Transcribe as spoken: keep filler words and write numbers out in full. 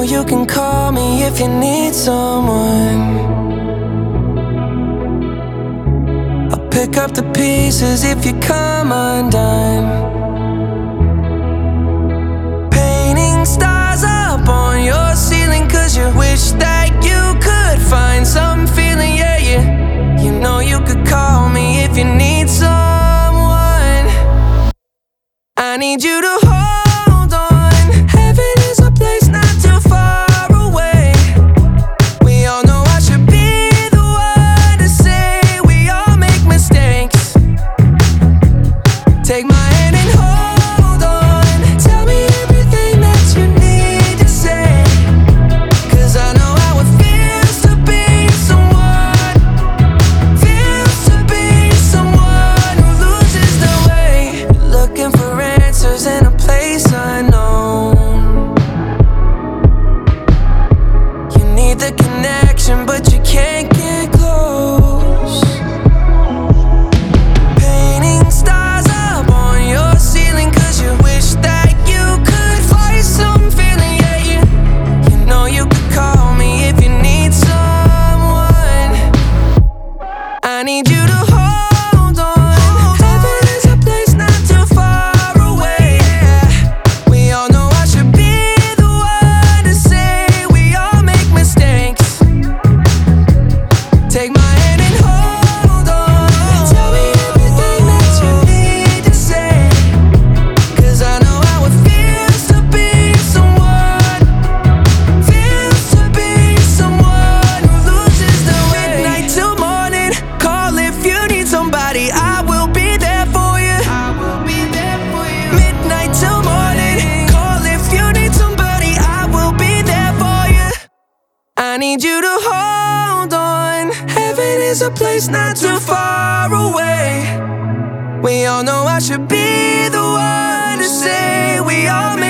you can call me if you need someone. I'll pick up the pieces if you come undone. Painting stars up on your ceiling, cause you wish that you could find some feeling, yeah, yeah. You know you could call me if you need someone. I need you to hold on. Heaven is a place not too far away. We all know I should be the one to say we all make mistakes. Take my hand and hold on. Tell me everything that you need to say, cause I know how it feels to be someone, feels to be someone who loses their way. Looking for answers in a place unknown. You need the connection, but you can't get close. Painting stars up on your ceiling, cause you wish that you could find some feeling, yeah, yeah. You know you could call me if you need someone. I need you to hold on. Heaven is a place not too far away. We all know I should be the one to say we all make mistakes. Take my hand and hold on. Tell me everything that you need to say, cause I know how it feels to be someone, feels to be someone who loses their way. Midnight till morning, call if you need somebody. I will be there for you. I will be there for you. Midnight till morning, call if you need somebody. I will be there for you. I need you to hold on. Heaven is a place not too far away. We all know I should be the one to say we all made